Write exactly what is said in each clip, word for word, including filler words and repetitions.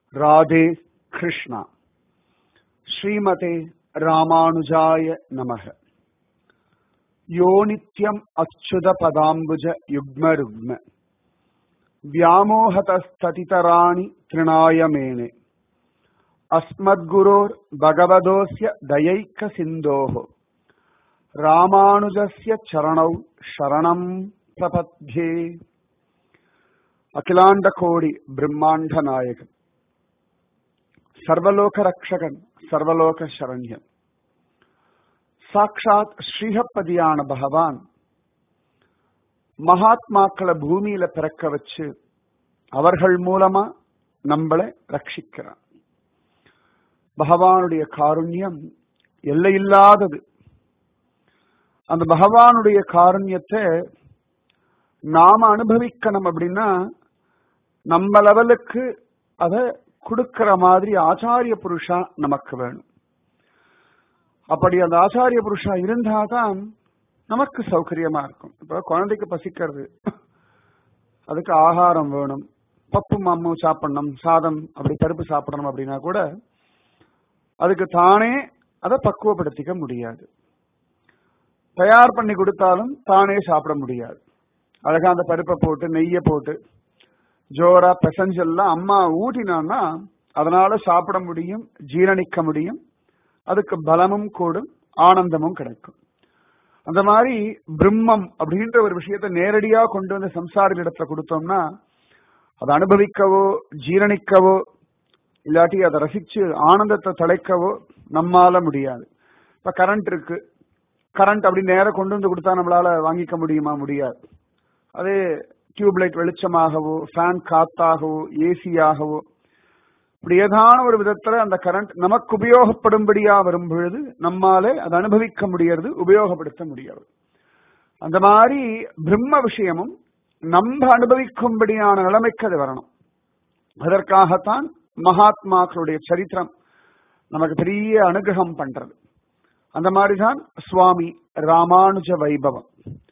राधे कृष्णा। श्रीमते रामानुजाय नमः। यो नित्यं अच्युत पदाम्बुज युग्म रुग्म व्यामोहतस्ततितराणि तृणाय मेने अस्मद्गुरोर् भगवतोऽस्य दयैक सिन्धोः रामानुजस्य चरणौ शरणं प्रपद्ये। अखिलांड कोटि ब्रह्मांड नायकन सर्वलोक रक्षकन सर्वलोक शरण्यन साक्षात श्रीहப்பதியான பகவான் மகாத்மாக்களை பூமியில பிறக்க வச்சு அவர்கள் மூலமா நம்மளை ரட்சிக்கிறான். பகவானுடைய காருண்யம் எல்லையில்லாதது. அந்த பகவானுடைய காருண்யத்தை நாம அனுபவிக்கணும் அப்படின்னா நம்ம லெவலுக்கு அதை கொடுக்கிற மாதிரி ஆச்சாரிய புருஷா நமக்கு வேணும். அப்படி அந்த ஆச்சாரிய புருஷா இருந்தாதான் நமக்கு சௌகரியமா இருக்கும். இப்ப குழந்தைக்கு பசிக்கிறது, அதுக்கு ஆகாரம் வேணும், பப்பு மாமு சாப்பிடணும், சாதம் அப்படி பருப்பு சாப்பிடணும் அப்படின்னா கூட அதுக்கு தானே அதை பக்குவப்படுத்திக்க முடியாது. தயார் பண்ணி கொடுத்தாலும் தானே சாப்பிட முடியாது. அழகா அந்த பருப்பை போட்டு நெய்யை போட்டு ஜோரா பெசஞ்செல்லாம் அம்மா ஊட்டினான்னா அதனால சாப்பிட முடியும், ஜீரணிக்க முடியும், அதுக்கு பலமும் கூடும், ஆனந்தமும் கிடைக்கும். அந்த மாதிரி பிரம்மம் அப்படின்ற ஒரு விஷயத்தை நேரடியா கொண்டு வந்து சம்சாரிகள் இடத்துல கொடுத்தோம்னா அதை அனுபவிக்கவோ ஜீரணிக்கவோ இல்லாட்டி அதை ரசிச்சு ஆனந்தத்தை தலைக்கவோ நம்மால முடியாது. இப்ப கரண்ட் இருக்கு, கரண்ட் அப்படி நேரம் கொண்டு வந்து கொடுத்தா நம்மளால வாங்கிக்க முடியுமா? முடியாது. அதே டியூப்லைட் வெளிச்சமாகவோ ஃபேன் காத்தாகவோ ஏசியாகவோ இப்படி ஏதான ஒரு விதத்துல அந்த கரண்ட் நமக்கு உபயோகப்படும்படியா வரும் பொழுது நம்மாலே அதை அனுபவிக்க முடியாது, உபயோகப்படுத்த முடியாது. அந்த மாதிரி பிரம்ம விஷயமும் நம்ம அனுபவிக்கும்படியான நிலைமைக்கு அது வரணும். அதற்காகத்தான் மகாத்மாக்களுடைய சரித்திரம் நமக்கு பெரிய அனுகிரகம் பண்றது. அந்த மாதிரிதான் சுவாமி ராமானுஜ வைபவம்.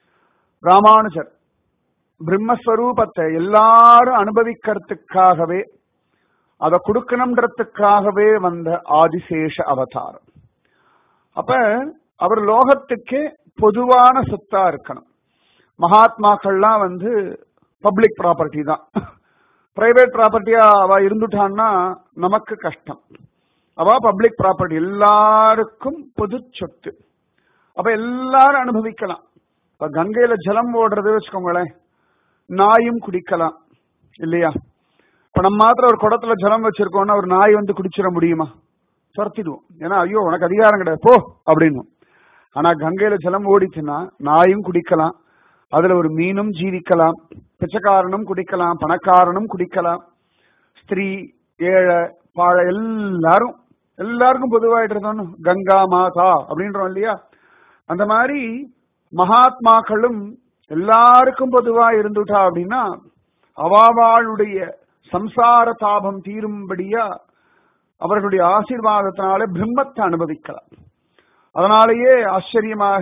ராமானுஜர் பிரம்மஸ்வரூபத்தை எல்லாரும் அனுபவிக்கிறதுக்காகவே அதை கொடுக்கணும்ன்றதுக்காகவே வந்த ஆதிசேஷ அவதாரம். அப்ப அவர் லோகத்துக்கே பொதுவான சொத்தா இருக்கணும். மகாத்மாக்கள்லாம் வந்து பப்ளிக் ப்ராப்பர்ட்டி தான். பிரைவேட் ப்ராப்பர்ட்டியா அவ இருந்துட்டான்னா நமக்கு கஷ்டம். அவ பப்ளிக் ப்ராப்பர்ட்டி, எல்லாருக்கும் பொது சொத்து. அப்ப எல்லாரும் அனுபவிக்கலாம். இப்ப கங்கையில ஜலம் ஓடுறது வச்சுக்கோங்களேன், நாயும் குடிக்கலாம் இல்லையா? இப்ப நம்ம மாத்திரம் ஒரு குடத்துல ஜலம் வச்சிருக்கோம்னா ஒரு நாய் வந்து குடிச்சிட முடியுமா? துரத்திடுவோம். ஏன்னா ஐயோ உனக்கு அதிகாரம் கிடையாது போ அப்படின்னு. ஆனா கங்கையில ஜலம் ஓடிச்சுன்னா நாயும் குடிக்கலாம், அதுல ஒரு மீனும் ஜீவிக்கலாம், பிச்சைக்காரனும் குடிக்கலாம், பணக்காரனும் குடிக்கலாம், ஸ்திரீ ஏழை பாழ எல்லாரும் எல்லாருக்கும் பொதுவாயிட்டு இருந்தோம். கங்கா மாதா அப்படின்றோம் இல்லையா? அந்த மாதிரி மகாத்மாக்களும் எல்லாருக்கும் பொதுவா இருந்துட்டா அப்படின்னா அவாவாளுடைய சம்சார தாபம் தீரும்படியா அவர்களுடைய ஆசீர்வாதத்தினால பிரம்மத்தை அனுபவிக்கலாம். அதனாலேயே ஆச்சரியமாக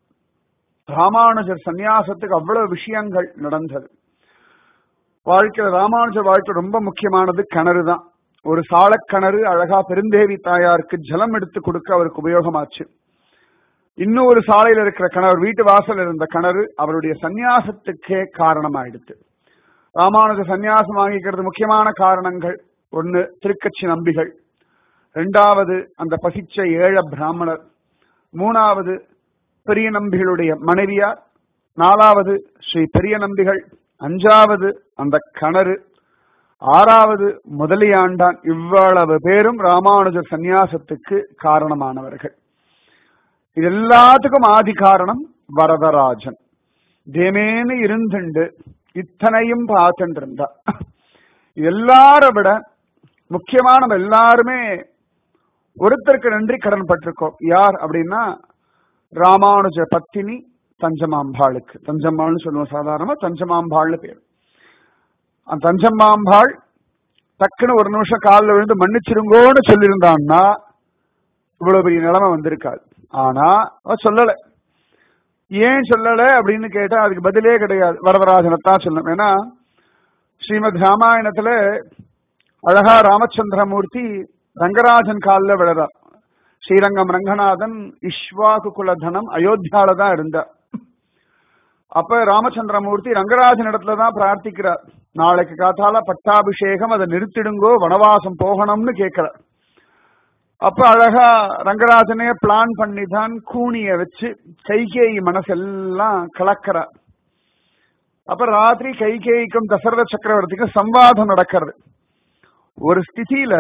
ராமானுஜர் சந்நியாசத்துக்கு அவ்வளவு விஷயங்கள் நடந்தது. வாழ்க்கையில ராமானுஜர் வாழ்க்கை ரொம்ப முக்கியமானது கிணறு தான். ஒரு சாலக்கிணறு அழகா பெருந்தேவி தாயாருக்கு ஜலம் எடுத்து கொடுக்க அவருக்கு உபயோகமாச்சு. இன்னும் ஒரு சாலையில் இருக்கிற கிணறு, வீட்டு வாசல் இருந்த கிணறு அவருடைய சந்நியாசத்துக்கே காரணமாயிடுச்சு. ராமானுஜர் சந்நியாசம் வாங்கிக்கிறது முக்கியமான காரணங்கள்: ஒன்னு திருக்கட்சி நம்பிகள், இரண்டாவது அந்த பசிச்ச ஏழ பிராமணர், மூணாவது பெரிய நம்பிகளுடைய மனைவியார், நாலாவது ஸ்ரீ பெரிய நம்பிகள், அஞ்சாவது அந்த கிணறு, ஆறாவது முதலியாண்டான். இவ்வளவு பேரும் ராமானுஜர் சந்நியாசத்துக்கு காரணமானவர்கள். இது எல்லாத்துக்கும் ஆதி காரணம் வரதராஜன். தேமேன்னு இருந்துண்டு இத்தனையும் பார்த்துட்டு இருந்தா. இது எல்லார விட முக்கியமா நம்ம எல்லாருமே ஒருத்தருக்கு நன்றி கடன் பட்டிருக்கோம். யார் அப்படின்னா ராமானுஜ பத்தினி தஞ்சமாம்பாளுக்கு. தஞ்சம்மாள்னு சொல்லுவோம் சாதாரணமா, தஞ்சமாம்பாள்னு பேர். அந்த தஞ்சம்மாம்பாள் டக்குன்னு ஒரு நிமிஷம் காலில் விழுந்து மன்னிச்சிருங்கோன்னு சொல்லியிருந்தான்னா இவ்வளவு பெரிய நிலைமை வந்திருக்காது. ஆனா அவ சொல்லல. ஏன் சொல்லல அப்படின்னு கேட்டா அதுக்கு பதிலே கிடையாது. வரதராஜனத்தான் சொல்லணும். ஏன்னா ஸ்ரீமத் ராமாயணத்துல அழகா ராமச்சந்திரமூர்த்தி ரங்கராஜன் காலில் விழறார். ஸ்ரீரங்கம் ரங்கநாதன் இஷ்வாகு குலதனம் அயோத்தியால தான் இருந்தார். அப்ப ராமச்சந்திரமூர்த்தி ரங்கராஜன் இடத்துலதான் பிரார்த்திக்கிறார். நாளைக்கு காத்தால பட்டாபிஷேகம், அதை நிறுத்திடுங்கோ, வனவாசம் போகணும்னு கேட்கிறார். அப்ப அழகா ரங்கராஜனே பிளான் பண்ணி தான் கூனிய வச்சு கைகேயி மனசெல்லாம் கலக்கிறார். அப்ப ராத்திரி கைகேயிக்கும் தசரத சக்கரவர்த்திக்கும் சம்வாதம் நடக்கிறது. ஒரு ஸ்திதியில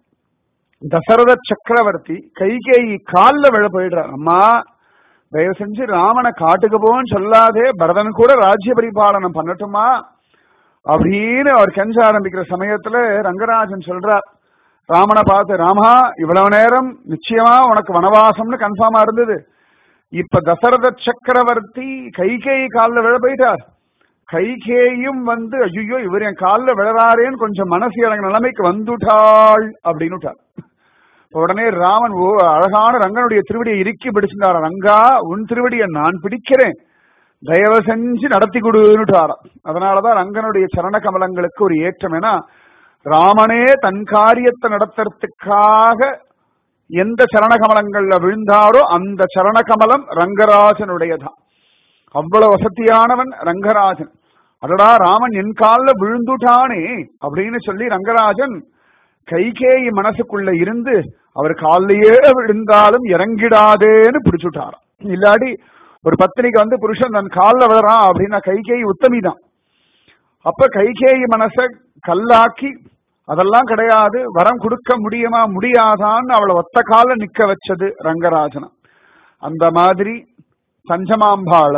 தசரத சக்கரவர்த்தி கைகேயி காலில் விழ போயிடுறார். அம்மா, தயவு செஞ்சு ராமனை காட்டுக்கு போன்னு சொல்லாதே, பரதன் கூட ராஜ்ய பரிபாலனம் பண்ணட்டுமா அப்படின்னு அவர் கெஞ்ச ஆரம்பிக்கிற சமயத்துல ரங்கராஜன் சொல்றார் ராமனை பார்த்து, ராமா, இவ்வளவு நேரம் நிச்சயமா உனக்கு வனவாசம்னு கன்ஃபார்மா இருந்தது. இப்ப தசரத சக்கரவர்த்தி கைகேயி காலில் விழ போயிட்டார். கைகேயும் வந்து ஐயோ இவர் என் காலில் விழறாரேன்னு கொஞ்சம் மனசு இறங்க நிலைமைக்கு வந்துட்டாள் அப்படின்னுட்டார். உடனே ராமன் ஓ அழகான ரங்கனுடைய திருவடியை இறுக்கி பிடிச்சிருந்தார். ரங்கா, உன் திருவடியை நான் பிடிக்கிறேன், தயவு செஞ்சு நடத்தி கொடுன்னுட்டாராம். அதனாலதான் ரங்கனுடைய சரண கமலங்களுக்கு ஒரு ஏற்றம். ஏன்னா ராமனே தன் காரியத்தை நடத்துறதுக்காக எந்த சரண கமலங்கள்ல விழுந்தாரோ அந்த சரண கமலம் ரங்கராஜனுடையதான். அவ்வளவு வசதியானவன் ரங்கராஜன். அதடா ராமன் என் காலில் விழுந்துட்டானே அப்படின்னு சொல்லி ரங்கராஜன் கைகேயி மனசுக்குள்ள இருந்து அவர் காலிலேயே விழுந்தாலும் இறங்கிடாதேன்னு பிடிச்சுட்டாராம். இல்லாடி ஒரு பத்தினிக்கு வந்து புருஷன் தன் காலில் விழறான் அப்படின்னா கைகேயி உத்தமிதான். அப்ப கைகேயி மனச கல்லாக்கி அதெல்லாம் கிடையாது, வரம் கொடுக்க முடியுமா முடியாதான்னு அவளை ஒத்த கால நிக்க வச்சது ரங்கராஜனம். அந்த மாதிரி பஞ்சமாம்பாள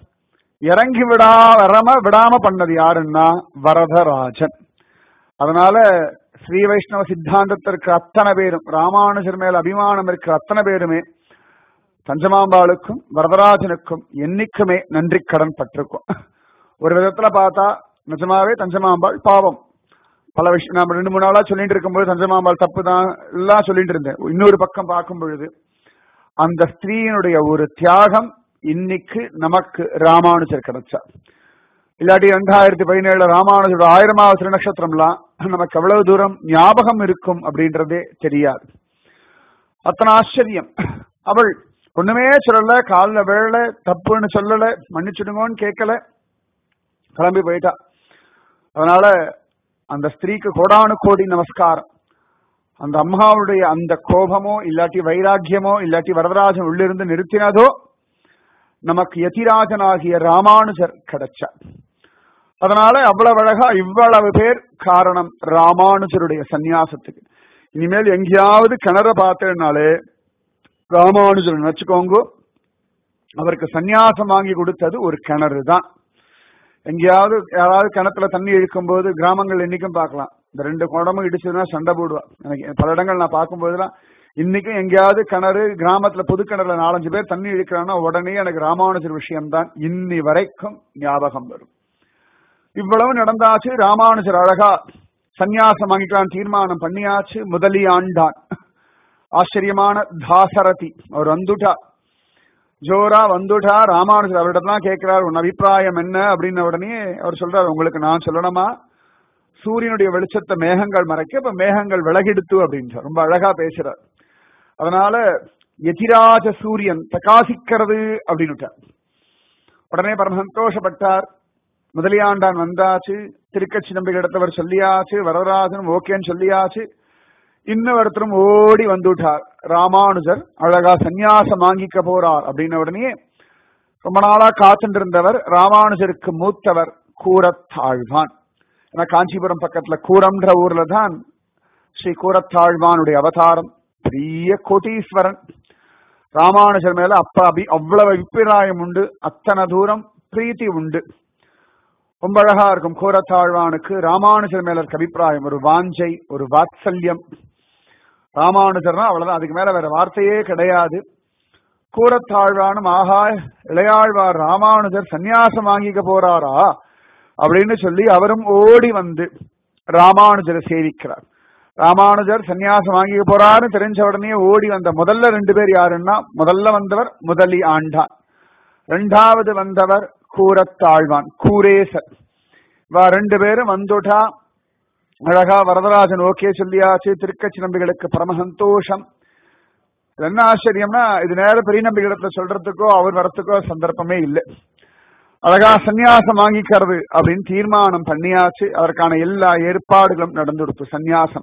இறங்கி விடா வரம விடாம பண்ணது யாருன்னா வரதராஜன். அதனால ஸ்ரீ வைஷ்ணவ சித்தாந்தத்திற்கு அத்தனை பேரும், ராமானுஜர் மேல அபிமானம் இருக்கிற அத்தனை பேருமே பஞ்சமாம்பாளுக்கும் வரதராஜனுக்கும் என்னைக்குமே நன்றி கடன் பட்டிருக்கும். ஒரு விதத்துல பார்த்தா நிஜமாவே தஞ்சமாம்பாள் பாவம். பல விஷயம் நம்ம ரெண்டு மூணு நாளா சொல்லிட்டு இருக்கும்போது தஞ்சமாம்பாள் தப்பு தான் எல்லாம் சொல்லிட்டு இருந்தேன். இன்னொரு பக்கம் பார்க்கும் பொழுது அந்த ஸ்திரீனுடைய ஒரு தியாகம் இன்னைக்கு நமக்கு ராமானுஜர் கிடைச்சா. இல்லாட்டி ரெண்டாயிரத்தி பதினேழுல ராமானுஜரோட ஆயிரமாவது திருநக்ஷத்திரம்லாம் நமக்கு எவ்வளவு தூரம் ஞாபகம் இருக்கும் அப்படின்றதே தெரியாது. அத்தனை ஆச்சரியம். அவள் ஒண்ணுமே சொல்லல, காலில் வேள தப்புன்னு சொல்லல, மன்னிச்சுடுங்கன்னு கேட்கல, கிளம்பி போயிட்டா. அதனால அந்த ஸ்திரீக்கு கோடானு கோடி நமஸ்காரம். அந்த அம்மாவுடைய அந்த கோபமோ இல்லாட்டி வைராக்கியமோ இல்லாட்டி வரதராஜன் உள்ளிருந்து நிறுத்தினதோ நமக்கு யதிராஜனாகிய ராமானுஜர் கிடைச்சார். அதனால அவ்வளவு அழகா இவ்வளவு பேர் காரணம் ராமானுஜருடைய சந்நியாசத்துக்கு. இனிமேல் எங்கேயாவது கிணற பார்த்தேன்னாலே ராமானுஜர் நினைச்சுக்கோங்க, அவருக்கு சந்நியாசம் வாங்கி கொடுத்தது ஒரு கிணறு தான். எங்கேயாவது யாராவது கிணத்துல தண்ணி இழுக்கும் போது கிராமங்கள் இன்னைக்கும் பார்க்கலாம், இந்த ரெண்டு குடமும் இடிச்சதுன்னா சண்டை போடுவா. எனக்கு பல இடங்கள் நான் பார்க்கும்போதுலாம் இன்னைக்கும் எங்கேயாவது கிணறு கிராமத்துல புது கிணறுல நாலஞ்சு பேர் தண்ணி இழுக்கிறான்னா உடனே எனக்கு ராமானுஜர் விஷயம்தான் இன்னி வரைக்கும் ஞாபகம் வரும். இவ்வளவு நடந்தாச்சு. ராமானுஜர் அழகா சந்நியாசம் வாங்கிக்கலாம் தீர்மானம் பண்ணியாச்சு. முதலி ஆண்டான் ஆச்சரியமான தாசரதி அவர் வந்துட்டா, ஜோரா வந்துட்டா. ராமானுஜர் அவரிடத்தான் கேட்கிறார், உன் அபிப்பிராயம் என்ன அப்படின்னு. உடனே அவர் சொல்றார், உங்களுக்கு நான் சொல்லணுமா, சூரியனுடைய வெளிச்சத்தை மேகங்கள் மறைக்க, இப்ப மேகங்கள் விலகிடுத்து அப்படின்றார். ரொம்ப அழகா பேசுறார். அதனால எதிராஜ சூரியன் பிரகாசிக்கிறது அப்படின்னுட்டார். உடனே பரம சந்தோஷப்பட்டார். முதலியாண்டான் வந்தாச்சு, திருக்கட்சி நம்பிக்கை எடுத்தவர் சொல்லியாச்சு, வரதராஜன் ஓகேன்னு சொல்லியாச்சு. இன்னொருத்தரும் ஓடி வந்துட்டார். ராமானுஜர் அழகா சந்நியாசம் வாங்கிக்க போறார் அப்படின்ன உடனே ரொம்ப நாளா காத்துட்டு இருந்தவர் ராமானுஜருக்கு மூத்தவர் கூரத்தாழ்வான். ஏன்னா காஞ்சிபுரம் பக்கத்துல கூரம்ன்ற ஊர்ல தான் ஸ்ரீ கூரத்தாழ்வானுடைய அவதாரம். பெரிய கோட்டீஸ்வரன். ராமானுஜர் மேல அப்ப அபி அவ்வளவு அபிப்பிராயம் உண்டு, அத்தனை தூரம் பிரீத்தி உண்டு. ரொம்ப அழகா இருக்கும் கூரத்தாழ்வானுக்கு ராமானுஜர் மேல இருக்க அபிப்பிராயம், ஒரு வாஞ்சை, ஒரு வாத்சல்யம். ராமானுஜர்னா அவ்வளவுதான், அதுக்கு மேல வேற வார்த்தையே கிடையாது. கூரத்தாழ்வானும் ஆஹா இளையாழ்வார் ராமானுஜர் சந்நியாசம் வாங்கிக்க போறாரா அப்படின்னு சொல்லி அவரும் ஓடி வந்து ராமானுஜரை சேவிக்கிறார். ராமானுஜர் சந்நியாசம் வாங்கிக்க போறாருன்னு தெரிஞ்ச உடனே ஓடி வந்த முதல்ல ரெண்டு பேர் யாருன்னா, முதல்ல வந்தவர் முதலி ஆண்டான், ரெண்டாவது வந்தவர் கூரத்தாழ்வான் கூரேசர். இவா ரெண்டு பேரும் வந்துட்டா. அழகா வரதராஜன் ஓகே சொல்லியாச்சு. திருக்கச்சி நம்பிகளுக்கு பரம சந்தோஷம். என்ன ஆச்சரியம்னா இது நேர பெரிய நம்பிகளிடத்துல சொல்றதுக்கோ அவர் வரத்துக்கோ சந்தர்ப்பமே இல்லை. அழகா சந்நியாசம் வாங்கிக்கிறது அப்படின்னு தீர்மானம் பண்ணியாச்சு. அதற்கான எல்லா ஏற்பாடுகளும் நடந்துடுத்து. சந்நியாசம்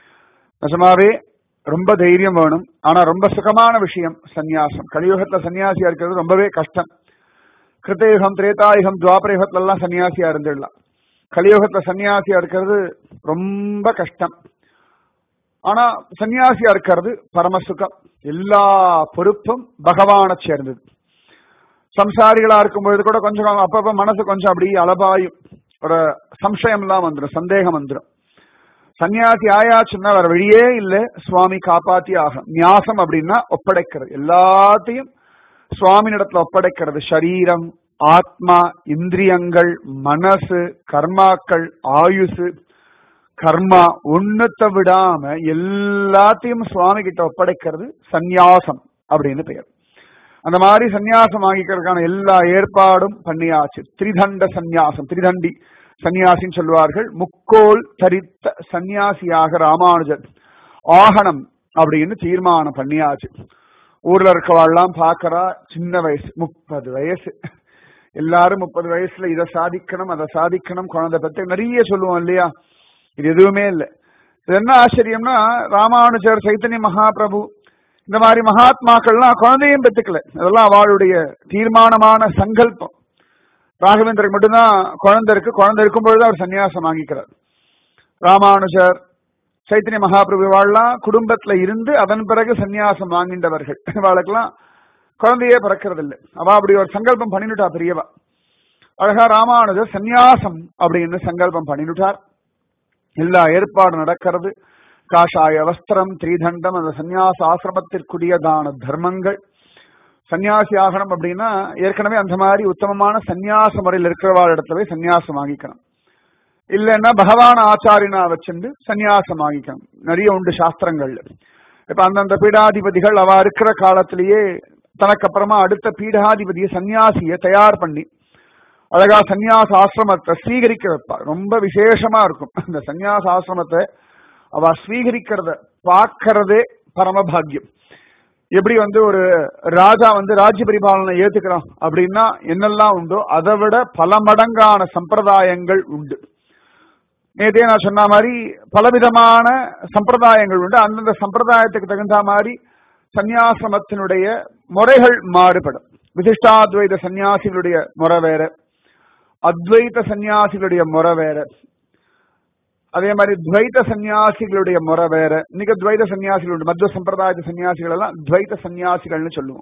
நிஜமாவே ரொம்ப தைரியம் வேணும். ஆனா ரொம்ப சுகமான விஷயம் சந்நியாசம். கலியுகத்துல சன்னியாசியா இருக்கிறது ரொம்பவே கஷ்டம். கிருத்தயுகம், திரேதாயுகம், துவாபரயுகத்துல எல்லாம் சன்னியாசியா இருந்துடலாம். கலியுகத்துல சன்னியாசியா இருக்கிறது ரொம்ப கஷ்டம். ஆனா சன்னியாசியா இருக்கிறது பரமசுகம். எல்லா பொறுப்பும் பகவானை சேர்ந்தது. சம்சாரிகளா இருக்கும்பொழுது கூட கொஞ்சம் அப்பப்ப மனசு கொஞ்சம் அப்படி அலபாயும் ஒரு சம்சயம் எல்லாம் வந்துடும், சந்தேகம் வந்துடும். சன்னியாசி ஆயாச்சுன்னா வேற வழியே இல்லை, சுவாமி காப்பாத்தி ஆகும். நியாசம் அப்படின்னா ஒப்படைக்கிறது, எல்லாத்தையும் சுவாமியிடத்துல ஒப்படைக்கிறது. சரீரம், ஆத்மா, இந்திரியங்கள், மனசு, கர்மாக்கள், ஆயுசு, கர்மா ஒன்னத்தை விடாம எல்லாத்தையும் சுவாமி கிட்ட ஒப்படைக்கிறது சந்நியாசம் அப்படின்னு பெயர். அந்த மாதிரி சந்நியாசம் வாங்கிக்கிறதுக்கான எல்லா ஏற்பாடும் பண்ணியாச்சு. திரிதண்ட சந்நியாசம், திரிதண்டி சன்னியாசின்னு சொல்லுவார்கள். முக்கோல் தரித்த சன்னியாசியாக ராமானுஜர் ஆகணும் அப்படின்னு தீர்மானம் பண்ணியாச்சு. ஊர்ல இருக்கவாள்லாம் பாக்கறா, சின்ன வயசு, முப்பது வயசு. எல்லாரும் முப்பது வயசுல இதை சாதிக்கணும் அதை சாதிக்கணும், குழந்தை பத்தி நிறைய சொல்லுவோம் இல்லையா? இது எதுவுமே இல்லை. இது என்ன ஆச்சரியம்னா ராமானுஜர், சைத்தன்ய மகாபிரபு இந்த மாதிரி மகாத்மாக்கள்லாம் குழந்தையும் பெற்றுக்கல. அதெல்லாம் அவளுடைய தீர்மானமான சங்கல்பம். ராகவேந்தருக்கு மட்டும்தான் குழந்தை இருக்கு. குழந்தை இருக்கும் பொழுது அவர் சன்னியாசம் வாங்கிக்கிறார். ராமானுஜர், சைத்தன்ய மகாபிரபு வாழலாம் குடும்பத்துல இருந்து அதன் பிறகு சன்னியாசம் வாங்கின்றவர்கள். அவளுக்கெல்லாம் குழந்தையே பிறக்கிறது இல்லை. அவ அப்படி ஒரு சங்கல்பம் பண்ணினுட்டா பெரியவா. அழகா ராமானுஜர் சந்நியாசம் அப்படின்னு சங்கல்பம் பண்ணினுட்டார். எல்லா ஏற்பாடு நடக்கிறது. காஷாய வஸ்திரம், திரிதண்டம், அந்த சந்நியாச ஆசிரமத்திற்குரியதான தர்மங்கள். சன்னியாசி ஆகணும் அப்படின்னா ஏற்கனவே அந்த மாதிரி உத்தமமான சந்நியாச முறையில் இருக்கிறவாள் இடத்துல போய் சன்னியாசம் வாங்கிக்கணும். இல்லைன்னா பகவான் ஆச்சாரியனா வச்சுட்டு சன்னியாசம் வாங்கிக்கணும். நிறைய உண்டு சாஸ்திரங்கள்ல. இப்ப அந்தந்த பீடாதிபதிகள் அவ இருக்கிற காலத்திலேயே தனக்கு அப்புறமா அடுத்த பீடாதிபதியை சன்னியாசியை தயார் பண்ணி அழகா சந்நியாச ஆசிரமத்தை ஸ்வீகரிக்க வைப்பார். ரொம்ப விசேஷமா இருக்கும் அந்த சந்நியாச ஆசிரமத்தை அவ ஸ்வீகரிக்கிறத பார்க்கறதே பரமபாகியம். எப்படி வந்து ஒரு ராஜா வந்து ராஜ்ய பரிபாலனை ஏத்துக்கிறான் அப்படின்னா என்னெல்லாம் உண்டோ அதை விட பல மடங்கான சம்பிரதாயங்கள் உண்டு. நேற்றே நான் சொன்ன மாதிரி பலவிதமான சம்பிரதாயங்கள் உண்டு. அந்தந்த சம்பிரதாயத்துக்கு தகுந்த மாதிரி சந்நியாசிரமத்தினுடைய முறைகள் மாறுபடும். விசிஷ்டாத்வைத சன்னியாசிகளுடைய முறை வேற, அத்வைத சன்னியாசிகளுடைய முறை வேற, அதே மாதிரி துவைத சன்னியாசிகளுடைய முறை வேற. இன்னைக்கு துவைத சன்னியாசிகள், மத்வ சம்பிரதாய சன்னியாசிகள் எல்லாம் துவைத சன்னியாசிகள்னு சொல்லுவோம்.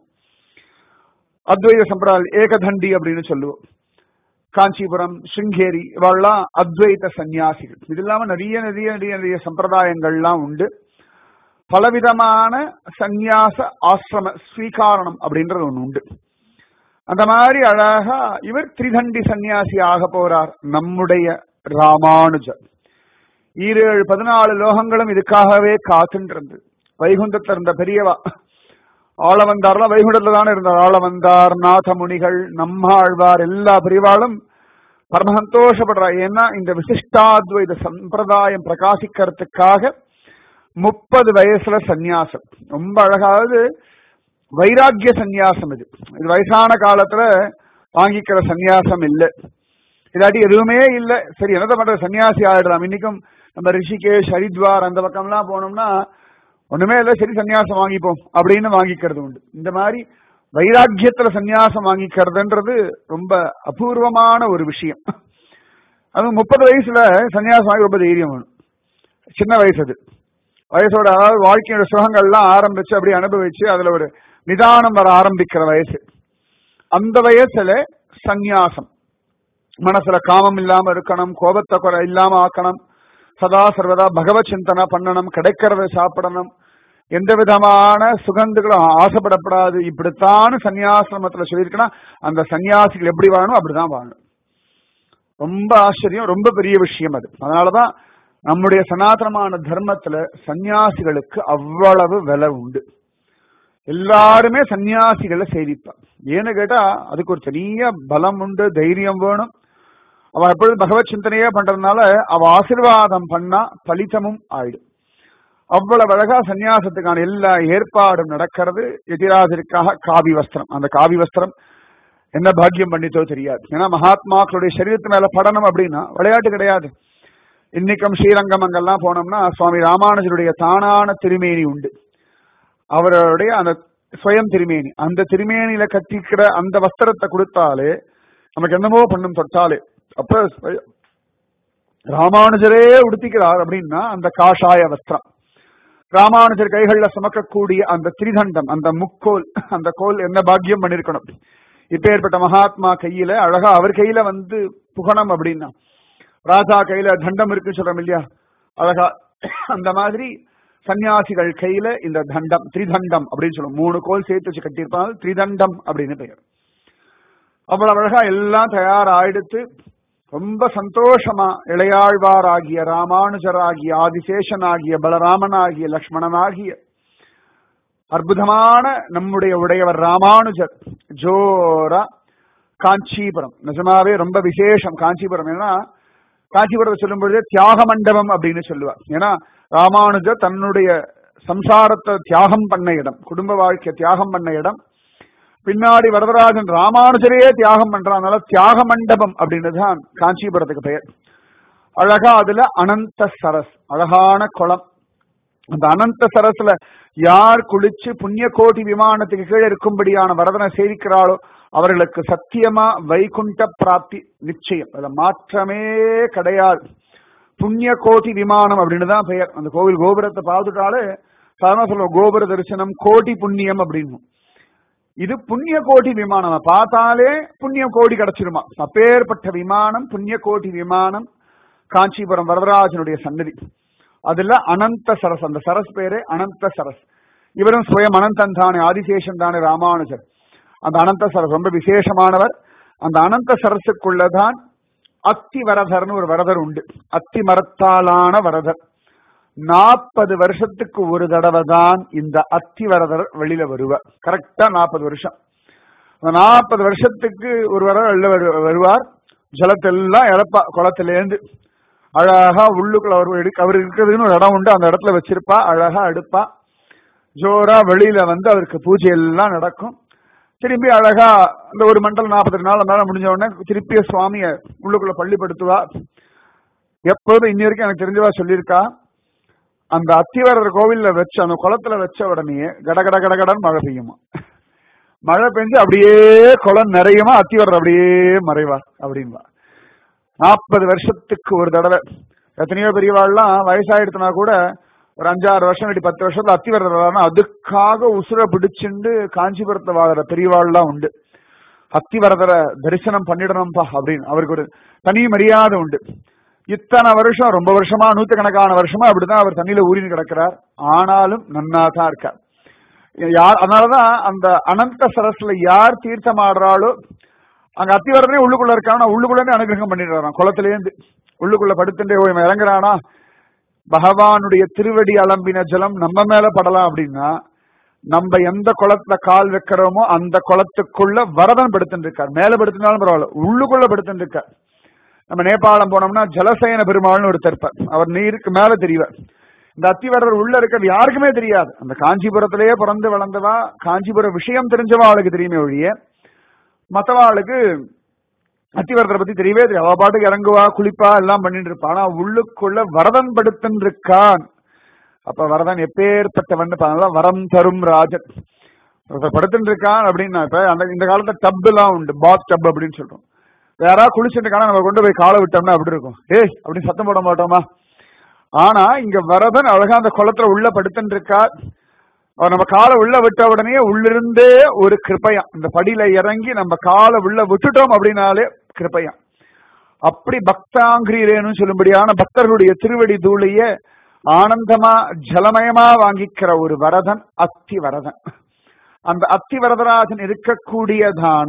அத்வைத சம்பிரதாயம் ஏகதண்டி அப்படின்னு சொல்லுவோம். காஞ்சிபுரம், சிங்கேரி இவெல்லாம் அத்வைத சன்னியாசிகள். இது இல்லாம நிறைய நிறைய நிறைய நிறைய சம்பிரதாயங்கள்லாம் உண்டு. பலவிதமான சந்நியாச ஆசிரம ஸ்வீகாரணம் அப்படின்றது ஒண்ணு உண்டு. அந்த மாதிரி அழகா இவர் திரிதண்டி சன்னியாசி ஆக போறார் நம்முடைய ராமானுஜர். ஈரேழு பதினாலு லோகங்களும் இதுக்காகவே காத்துன்றது. வைகுண்டத்துல இருந்த பெரியவா ஆளவந்தார்லாம் வைகுண்டத்துல தானே இருந்தார். ஆளவந்தார், நாதமுனிகள், நம்மாழ்வார் எல்லா பெரியவாளும் பரம சந்தோஷப்படுறார். ஏன்னா இந்த விசிஷ்டாத்வைத சம்பிரதாயம் பிரகாசிக்கிறதுக்காக முப்பது வயசுல சந்நியாசம். ரொம்ப அழகாவது வைராக்கிய சந்நியாசம். இது இது வயசான காலத்துல வாங்கிக்கிற சந்நியாசம் இல்லை. இல்லாட்டி எதுவுமே இல்லை, சரி என்னத பண்ற சன்னியாசி ஆயிடலாம். இன்னைக்கும் நம்ம ரிஷிகேஷ், ஹரித்வார் அந்த பக்கம்லாம் போனோம்னா ஒண்ணுமே இல்லை, சரி சன்னியாசம் வாங்கிப்போம் அப்படின்னு வாங்கிக்கிறது உண்டு. இந்த மாதிரி வைராக்கியத்துல சன்னியாசம் வாங்கிக்கிறதுன்றது ரொம்ப அபூர்வமான ஒரு விஷயம். அது முப்பது வயசுல சன்னியாசம் வாங்கி ரொம்ப தைரியம் வேணும். சின்ன வயசு அது. வயசோட அதாவது வாழ்க்கையோட சுகங்கள்லாம் ஆரம்பிச்சு அப்படி அனுபவிச்சு அதுல ஒரு நிதானம் வர ஆரம்பிக்கிற வயசு. அந்த வயசுல சந்நியாசம். மனசுல காமம் இல்லாம இருக்கணும், கோபத்தை குறை இல்லாம ஆக்கணும், சதா சர்வதா பகவத் சிந்தனை பண்ணணும், கிடைக்கிறத சாப்பிடணும், எந்த விதமான சுகந்துகளும் ஆசைப்படப்படாது. இப்படித்தான் சன்னியாசிரமத்துல சொல்லியிருக்கணும். அந்த சன்னியாசிகள் எப்படி வாழணும் அப்படிதான் வாழணும். ரொம்ப ஆச்சரியம், ரொம்ப பெரிய விஷயம் அது. அதனாலதான் நம்முடைய சனாதனமான தர்மத்துல சன்னியாசிகளுக்கு அவ்வளவு விலை உண்டு. எல்லாருமே சன்னியாசிகளை சேவிப்பார். ஏன்னு கேட்டா அதுக்கு ஒரு தனிய பலம் உண்டு, தைரியம் வேணும். அவ எப்பொழுது பகவத் சிந்தனையே பண்றதுனால அவ ஆசீர்வாதம் பண்ணா பலிதமும் ஆயிடும். அவ்வளவு அழகா சன்னியாசத்துக்கான எல்லா ஏற்பாடும் நடக்கிறது. எதிராஜருக்காக காவி வஸ்திரம். அந்த காவி வஸ்திரம் என்ன பாக்கியம் பண்ணிட்டோ தெரியாது. ஏன்னா மகாத்மாக்களுடைய சரீரத்து மேல படணும் அப்படின்னா விளையாட்டு கிடையாது. இன்னைக்கும் ஸ்ரீரங்கம் அங்கெல்லாம் போனோம்னா சுவாமி ராமானுஜருடைய தானான திருமேனி உண்டு. அவருடைய அந்த ஸ்வயம் திருமேனி, அந்த திருமேனியில கட்டிக்கிற அந்த வஸ்திரத்தை கொடுத்தாலே நமக்கு என்னமோ பண்ணும் தொட்டாலே. அப்ப ராமானுஜரே உடுத்திக்கிறார் அப்படின்னா அந்த காஷாய வஸ்திரம், ராமானுஜர் கைகள்ல சுமக்கக்கூடிய அந்த திரிதண்டம், அந்த முக்கோல், அந்த கோல் என்ன பாக்கியம் பண்ணிருக்கணும். இப்ப ஏற்பட்ட மகாத்மா கையில அழகா அவர் கையில வந்து புகணம் அப்படின்னா, ராஜா கையில தண்டம் இருக்குன்னு சொல்றோம் இல்லையா, அழகா அந்த மாதிரி சன்னியாசிகள் கையில இந்த தண்டம், திரிதண்டம் அப்படின்னு சொல்லுவோம். மூணு கோல் சேர்த்து வச்சு கட்டியிருப்பாங்க, திரிதண்டம் அப்படின்னு பெயர். அவ்வளவு அழகா எல்லாம் தயாராயிடுத்து. ரொம்ப சந்தோஷமா இளையாழ்வாராகிய ராமானுஜராகிய ஆதிசேஷனாகிய பலராமனாகிய லக்ஷ்மணனாகிய அற்புதமான நம்முடைய உடையவர் ராமானுஜர் ஜோரா காஞ்சிபுரம். நிஜமாவே ரொம்ப விசேஷம் காஞ்சிபுரம். ஏன்னா காஞ்சிபுரத்தை சொல்லும் பொழுதே தியாக மண்டபம் அப்படின்னு சொல்லுவார். ஏன்னா ராமானுஜர் தன்னுடைய சம்சாரத்தை தியாகம் பண்ண இடம், குடும்ப வாழ்க்கை தியாகம் பண்ண இடம். பின்னாடி வரதராஜன் ராமானுஜரையே தியாகம் பண்றாங்க, தியாக மண்டபம் அப்படின்னு தான் காஞ்சிபுரத்துக்கு பெயர். அழகா அதுல அனந்த சரஸ், அழகான குளம். அந்த அனந்த சரஸ்ல யார் குளிச்சு புண்ணிய கோடி விமானத்துக்கு கீழே இருக்கும்படியான வரதனை சேவிக்கிறாளோ அவர்களுக்கு சத்தியமா வைகுண்ட பிராப்தி நிச்சயம். அதுல மாற்றமே கிடையாது. புண்ணிய கோடி விமானம் அப்படின்னு தான் பெயர். அந்த கோவில் கோபுரத்தை பார்த்துட்டாலே சாதாரண சொல்லுவோம் கோபுர தரிசனம் கோடி புண்ணியம் அப்படின்னு. இது புண்ணிய கோடி விமானம், பார்த்தாலே புண்ணிய கோடி கிடைச்சிருமா. அப்பேற்பட்ட விமானம், புண்ணிய கோடி விமானம் காஞ்சிபுரம் வரதராஜனுடைய சன்னதி. அதுல அனந்த சரஸ், அந்த சரஸ் பேரே அனந்த சரஸ். இவரும் சுயம் அனந்தன் தானே, ஆதிசேஷன் தானே ராமானுஜர். அந்த அனந்த சரஸ் ரொம்ப விசேஷமானவர். அந்த அனந்த சரஸுக்குள்ளதான் அத்தி வரதர்னு ஒரு வரதர் உண்டு. அத்தி மரத்தாலான வரதர். நாற்பது வருஷத்துக்கு ஒரு தடவை தான் இந்த அத்தி வரதர் வெளியில வருவார். கரெக்டா நாற்பது வருஷம். அந்த நாற்பது வருஷத்துக்கு ஒரு வரதர் வெளில வருவார். ஜலத்தெல்லாம் இழப்பா, குளத்திலேருந்து அழகா உள்ளுக்குள்ள அவர் அவர் இருக்கிறதுன்னு ஒரு இடம் உண்டு, அந்த இடத்துல வச்சிருப்பா. அழகா எடுப்பா, ஜோரா வெளியில வந்து அவருக்கு பூஜை எல்லாம் நடக்கும். திரும்பி அழகா அந்த ஒரு மண்டலம் நாற்பத்தி நாலு மேல முடிஞ்ச உடனே திருப்பிய சுவாமிய உள்ளுக்குள்ள பள்ளிப்படுத்துவா. எப்போதும் இன்னி வரைக்கும் எனக்கு தெரிஞ்சவா சொல்லியிருக்கா, அந்த அத்திவரர் கோவில்ல வச்ச அந்த குளத்துல வச்ச உடனே கடகட கடகடன் மழை பெய்யுமா. மழை பெஞ்சு அப்படியே குளம் நிறையுமா, அத்திவரர் அப்படியே மறைவார் அப்படின்பா. நாற்பது வருஷத்துக்கு ஒரு தடவை. எத்தனையோ பெரியவாள்லாம் வயசாயிடுத்துனா கூட ஒரு அஞ்சாறு வருஷம் இப்படி பத்து வருஷத்துல அத்திவரர் அதுக்காக உசுர பிடிச்சுண்டு காஞ்சிபுரத்தை வாழற பெரியவாள்லாம் உண்டு. அத்திவரதரை தரிசனம் பண்ணிடணும்பா அப்படின்னு அவருக்கு ஒரு தனி மரியாதை உண்டு. இத்தனை வருஷம், ரொம்ப வருஷமா, நூற்றுக்கணக்கான வருஷமா அப்படிதான் அவர் தண்ணியில ஊறின்னு கிடக்கிறார். ஆனாலும் நன்னாதான் இருக்கார். யார் அதனாலதான் அந்த அனந்த சரஸ்ல யார் தீர்த்தம் ஆடுறாளோ அங்க அத்திவரதே உள்ளுக்குள்ள இருக்கானா உள்ளுக்குள்ளே அனுகிரகம் பண்ணிடுறான். குளத்திலேருந்து உள்ளுக்குள்ள படுத்துட்டே ஓய் இறங்குறானா, பகவானுடைய திருவடி அலம்பின ஜலம் நம்ம மேல படலாம் அப்படின்னா நம்ம எந்த குளத்துல கால் வைக்கிறோமோ அந்த குளத்துக்குள்ள வரதன் படுத்துட்டு இருக்கார். மேல படுத்தினாலும் பரவாயில்ல, உள்ளுக்குள்ள படுத்துட்டு இருக்கார். நம்ம நேபாளம் போனோம்னா ஜலசயன பெருமாள்னு ஒரு தருப்பார், அவர் நீருக்கு மேல தெரிவார். இந்த அத்திவரர் உள்ள இருக்கிறது யாருக்குமே தெரியாது. அந்த காஞ்சிபுரத்திலேயே பிறந்து வளர்ந்தவா, காஞ்சிபுர விஷயம் தெரிஞ்சவா அவளுக்கு தெரியுமே ஒழிய மற்றவாளுக்கு அத்திவரதரை பத்தி தெரியவே தெரியும். அவ பாட்டுக்கு இறங்குவா, குளிப்பா, எல்லாம் பண்ணிட்டு இருப்பா. ஆனா உள்ளுக்குள்ள வரதன் படுத்துன்னு இருக்கான். அப்ப வரதன் எப்பேற்பட்டவன் பாருங்களா, வரம் தரும் ராஜன் படுத்துட்டு இருக்கான் அப்படின்னா. இப்ப அந்த இந்த காலத்துல டப் எல்லாம் உண்டு, பாத் டப் அப்படின்னு சொல்றோம். யாராவது குளிச்சுட்டு இருக்கானா நம்ம கொண்டு போய் காலை விட்டோம்னா அப்படி இருக்கும், ஏய் அப்படின்னு சத்தம் போட மாட்டோமா. ஆனா இங்க வரதன் அழகா அந்த குளத்துல உள்ள படுத்துட்டு இருக்கா. அவர் நம்ம காலை உள்ள விட்ட உடனே உள்ளிருந்தே ஒரு கிருப்பையா, இந்த படியில இறங்கி நம்ம காலை உள்ள விட்டுட்டோம் அப்படின்னாலே கிருப்பையா. அப்படி பக்தாங்கிரேன்னு சொல்லும்படியான பக்தர்களுடைய திருவடி தூளிய ஆனந்தமா ஜலமயமா வாங்கிக்கிற ஒரு வரதன் அத்தி வரதன். அந்த அத்தி வரதராஜன் இருக்கக்கூடியதான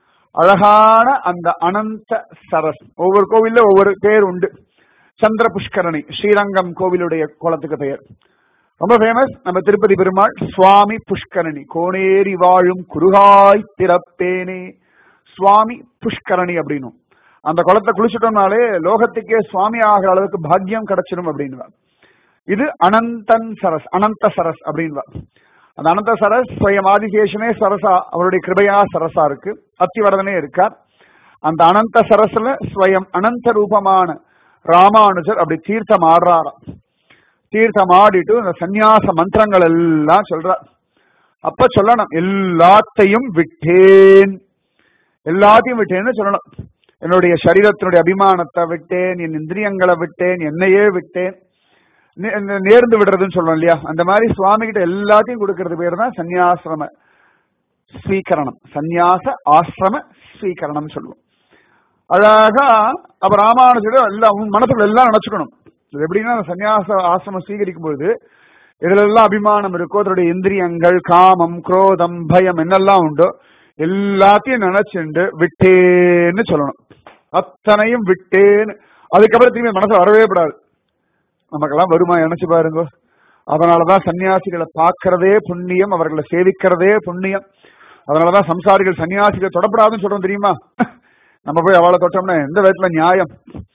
அழகான அந்த அனந்த சரஸ். ஒவ்வொரு கோவில்ல ஒவ்வொரு பேர் உண்டு. சந்திர புஷ்கரணி ஸ்ரீரங்கம் கோவிலுடைய குளத்துக்கு பெயர் ரொம்ப ஃபேமஸ். நம்ம திருப்பதி பெருமாள் சுவாமி புஷ்கரணி, கோணேரி வாழும் குருகாய் பிறப்பேனே சுவாமி புஷ்கரணி அப்படின்னும். அந்த குளத்தை குளிச்சுட்டோம்னாலே லோகத்துக்கே சுவாமி ஆகிற அளவுக்கு பாக்கியம் கிடைச்சிடும் அப்படின்னு. இது அனந்தன் சரஸ், அனந்த சரஸ் அப்படின்னு. அந்த அனந்த சரஸ் ஸ்வயம் ஆதிசேஷனே சரசா, அவருடைய கிருபையா சரசா இருக்கு. அத்திவரதனே இருக்கார். அந்த அனந்த சரஸ்ல ஸ்வயம் அனந்த ரூபமான ராமானுஜர் அப்படி தீர்த்தம் ஆடுறாராம். தீர்த்தம் ஆடிட்டு இந்த சந்நியாச மந்திரங்கள் எல்லாம் சொல்றார். அப்ப சொல்லணும், எல்லாத்தையும் விட்டேன், எல்லாத்தையும் விட்டேன்னு சொல்லணும். என்னுடைய சரீரத்தினுடைய அபிமானத்தை விட்டேன், என் இந்திரியங்களை விட்டேன், என்னையே விட்டேன், நேர்ந்து விடுறதுன்னு சொல்றோம் இல்லையா, அந்த மாதிரி சுவாமி கிட்ட எல்லாத்தையும் கொடுக்கறது பேர் தான் சந்நியாசிரம ஸ்வீகரணம். சந்நியாச ஆசிரம ஸ்வீகரணம் சொல்லுவோம். அழகா அப்ப ராமானுஜர் எல்லாம் மனசுக்குள்ள எல்லாம் நினைச்சுக்கணும். இது எப்படின்னா சன்னியாச ஆசிரமம் ஸ்வீகரிக்கும் போது இதுல எல்லாம் அபிமானம் இருக்கோ, அதனுடைய இந்திரியங்கள், காமம், குரோதம், பயம் என்னெல்லாம் உண்டோ எல்லாத்தையும் நினைச்சுண்டு விட்டேன்னு சொல்லணும். அத்தனையும் விட்டேன்னு. அதுக்கப்புறம் திரும்பி மனசு வரவே கூடாது. நமக்கெல்லாம் வருமா நினைச்சு பாருங்க. அதனாலதான் சன்னியாசிகளை பார்க்கறதே புண்ணியம், அவர்களை சேவிக்கிறதே புண்ணியம். அதனாலதான் சம்சாரிகள் சன்னியாசிகளை தொடப்படாதுன்னு சொல்றோம் தெரியுமா. நம்ம போய் அவளை தொட்டோம்னா எந்த விதத்துல நியாயம்?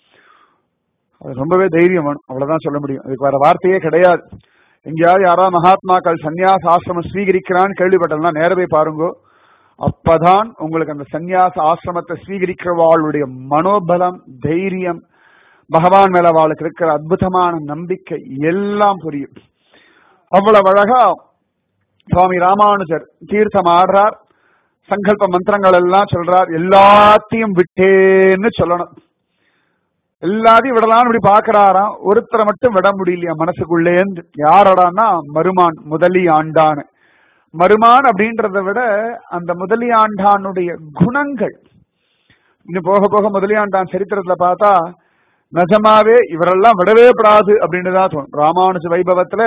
அது ரொம்பவே தைரியம் வேணும், அவ்வளவுதான் சொல்ல முடியும். அதுக்கு வேற வார்த்தையே கிடையாது. எங்கேயாவது யாராவது மகாத்மாக்கள் சன்னியாச ஆசிரமம் ஸ்வீகரிக்கிறான்னு கேள்விப்பட்டா நேரவே பாருங்க. அப்பதான் உங்களுக்கு அந்த சன்னியாச ஆசிரமத்தை ஸ்வீகரிக்கிறவாளுடைய மனோபலம், தைரியம், பகவான் மேல அவளுக்கு இருக்கிற அற்புதமான நம்பிக்கை எல்லாம் புரியும். அவ்வளவு அழகா சுவாமி ராமானுஜர் தீர்த்தம் ஆடுறார். சங்கல்ப மந்திரங்கள் எல்லாம் சொல்றார். எல்லாத்தையும் விட்டேன்னு சொல்லணும். எல்லாத்தையும் விடலான்னு இப்படி பாக்குறாராம். ஒருத்தரை மட்டும் விட முடியலையா மனசுக்குள்ளேந்து. யாரடான்னா மருமான், முதலி ஆண்டான். மருமான் அப்படின்றத விட அந்த முதலியாண்டானுடைய குணங்கள் இன்னும் போக போக முதலியாண்டான் சரித்திரத்துல பார்த்தா நிஜமாவே இவரெல்லாம் விடவே படாது அப்படின்னு தான் தோணும். ராமானுஜ வைபவத்துல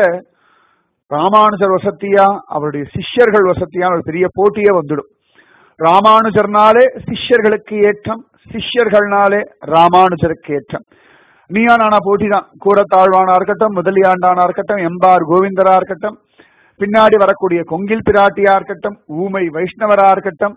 ராமானுஜர் வசத்தியா அவருடைய சிஷ்யர்கள் வசத்தியா ஒரு பெரிய போட்டியே வந்துடும். ராமானுஜர்னாலே சிஷ்யர்களுக்கு ஏற்றம், சிஷ்யர்கள்னாலே ராமானுஜருக்கு ஏற்றம். நீயா நானா போட்டி தான். கூரத்தாழ்வானா இருக்கட்டும், முதலியாண்டானா இருக்கட்டும், எம்பார் கோவிந்தரா இருக்கட்டும், பின்னாடி வரக்கூடிய கொங்கில் பிராட்டியா இருக்கட்டும், ஊமை வைஷ்ணவரா இருக்கட்டும்,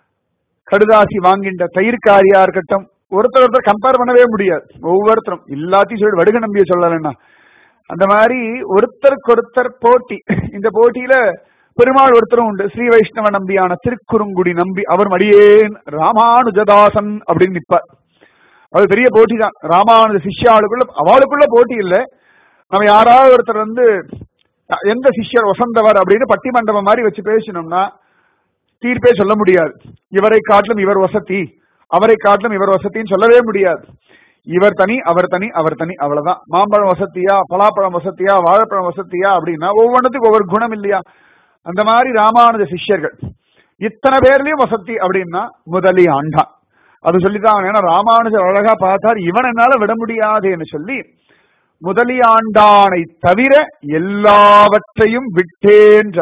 கடுதாசி வாங்கின்ற தயிர்காரியா இருக்கட்டும், ஒருத்தர் ஒருத்தர் கம்பேர் பண்ணவே முடியாது. ஒவ்வொருத்தரும் எல்லாத்தையும் சொல்லி வடுக நம்பிய சொல்லலன்னா அந்த மாதிரி ஒருத்தருக்கு ஒருத்தர் போட்டி. இந்த போட்டியில பெருமாள் ஒருத்தரும் உண்டு. ஸ்ரீ வைஷ்ணவ நம்பியான திருக்குறுங்குடி நம்பி, அவர் மடியேன் ராமானுஜதாசன் அப்படின்னு நிற்பார். அது பெரிய போட்டி தான். ராமானுஜ சிஷ்யாளுக்குள்ள அவளுக்குள்ள போட்டி இல்லை. நம்ம யாராவது ஒருத்தர் வந்து எந்த சிஷ்யர் வசந்தவர் அப்படின்னு பட்டிமண்டபம் மாதிரி வச்சு பேசணும்னா தீர்ப்பே சொல்ல முடியாது. இவரை காட்டிலும் இவர் வசதி, அவரை காட்டிலும் இவர் வசத்தின்னு சொல்லவே முடியாது. இவர் தனி, அவர் தனி, அவர் தனி, அவ்வளவுதான். மாம்பழம் வசத்தியா, பலாப்பழம் வசத்தியா, வாழைப்பழம் வசத்தியா அப்படின்னா ஒவ்வொன்றுத்துக்கு ஒவ்வொரு குணம் இல்லையா. அந்த மாதிரி ராமானுஜ சிஷ்யர்கள் இத்தனை பேர்லயும் வசதி அப்படின்னா முதலி ஆண்டான். அது சொல்லித்தான். ஏன்னா ராமானுஜர் அழகா பார்த்தார், இவன் என்னால விட முடியாதுன்னு சொல்லி முதலி ஆண்டானை தவிர எல்லாவற்றையும் விட்டேன்ற.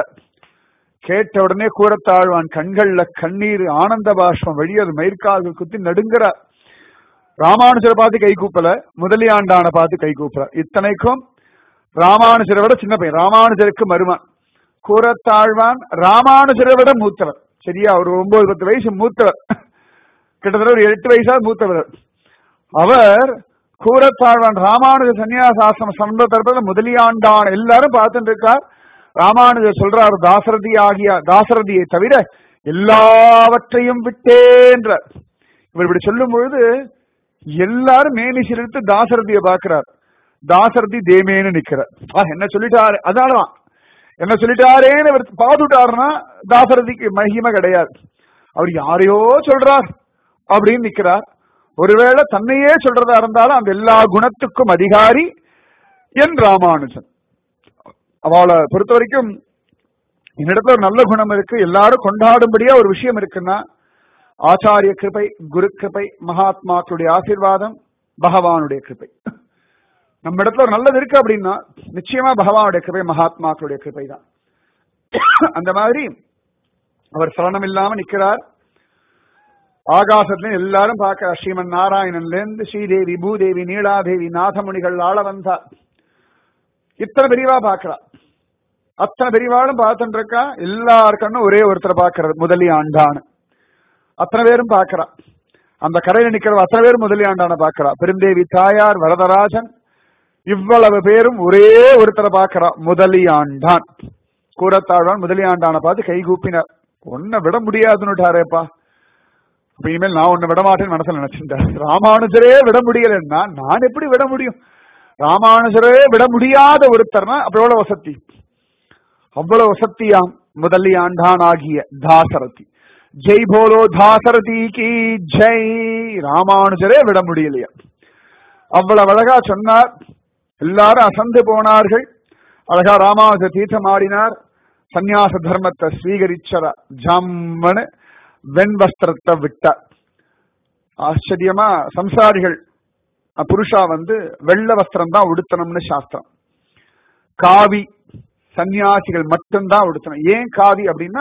கேட்ட உடனே கூரத்தாழ்வான் கண்கள்ல கண்ணீர், ஆனந்த பாஷ்பம் வெளியே மயிர்கால்கள் குத்தி நடுங்கிறார். ராமானுஜரை பார்த்து கை கூப்பல, முதலியாண்டான பார்த்து கை கூப்பல. இத்தனைக்கும் ராமானுஜரை விட சின்ன பையன், ராமானுஜருக்கு மருமான். கூரத்தாழ்வான் ராமானுஜரை விட மூத்தவர். சரியா, ஒரு ஒன்பது பத்து வயசு மூத்தவர், கிட்டத்தட்ட ஒரு எட்டு வயசா மூத்தவர். அவர் கூரத்தாழ்வான் ராமானுஜ சன்னியாசாசிரம சந்தர்ப்ப முதலியாண்டான் எல்லாரும் பார்த்துட்டு இருக்கார். ராமானுஜர் சொல்றார், தாசரதி ஆகிய தாசரதியை தவிர எல்லாவற்றையும் விட்டேன்ற. இவர் இப்படி சொல்லும் பொழுது எல்லாரும் மேனி சிரித்து தாசரதியை பார்க்கிறார். தாசரதி தேமேன்னு நிக்கிறார். என்ன சொல்லிட்டாரு, அதனாலதான் என்ன சொல்லிட்டாரேன்னு இவர் பாதுட்டாருன்னா தாசரதிக்கு மகிமை கிடையாது. அவர் யாரையோ சொல்றார் அப்படின்னு நிக்கிறார். ஒருவேளை தன்னையே சொல்றதா இருந்தாலும் அந்த எல்லா குணத்துக்கும் அதிகாரி என் ராமானுஜன். அவளை பொறுத்த வரைக்கும் என்னிடத்துல ஒரு நல்ல குணம் இருக்கு, எல்லாரும் கொண்டாடும்படியா ஒரு விஷயம் இருக்குன்னா ஆச்சாரிய கிருபை, குரு கிருபை, மகாத்மாக்களுடைய ஆசீர்வாதம், பகவானுடைய கிருபை. நம்ம இடத்துல ஒரு நல்லது இருக்கு அப்படின்னா நிச்சயமா பகவானுடைய கிருபை, மகாத்மாக்களுடைய கிருபை தான். அந்த மாதிரி அவர் சரணம் இல்லாம நிக்கிறார். ஆகாசத்துல எல்லாரும் பார்க்க, ஸ்ரீமன் நாராயணன்ல இருந்து ஸ்ரீதேவி, பூதேவி, நீலாதேவி, நாதமுனிகள் ஆள வந்தார். இத்தனை பெரியவா பாக்குறா. அத்தனை பெரியவாளும் பார்த்துட்டு இருக்கா. எல்லாருக்கண்ணும் ஒரே ஒருத்தரை பாக்குறது முதலி ஆண்டான். அத்தனை பேரும் பாக்குறா. அந்த கரையில நிக்கிற அத்தனை பேர் முதலியாண்டான பாக்குறா. பெருந்தேவி தாயார், வரதராஜன், இவ்வளவு பேரும் ஒரே ஒருத்தரை பாக்குறா, முதலியாண்டான். கூரத்தாழ்வான் முதலியாண்டான பார்த்து கை கூப்பினார். ஒன்ன விட முடியாதுன்னுட்டாரேப்பா, இப்ப இனிமேல் நான் ஒன்னு விட மாட்டேன்னு மனசுல நினைச்சிட்டார். ராமானுஜரே விட முடியலன்னா நான் எப்படி விட முடியும்? ராமானுஜரே விட முடியாத ஒருத்தர்னா அப்ப எவ்வளவு வசதி, அவ்வளவு வசத்தியாம் முதலியாண்டான் ஆகிய தாசரதி. ஜெய் போலோ தாசரதி கி ஜெய். ராமானுஜரே விட முடியலையா, அவ்வளவு அழகா சொன்னார். எல்லாரும் அசந்து போனார்கள். அழகா ராமானுஜர் தீர்த்தம் ஆடினார். சந்நியாச தர்மத்தை ஸ்வீகரிச்சரா, ஜம்மனு வெண்வஸ்திரத்தை விட்டார். ஆச்சரியமா சம்சாரிகள் புருஷா வந்து வெள்ள வஸ்திரம் தான் உடுத்தணும்னு சாஸ்திரம். காவி சன்னியாசிகள் மட்டும்தான் உடுத்தணும். ஏன் காவி அப்படின்னா,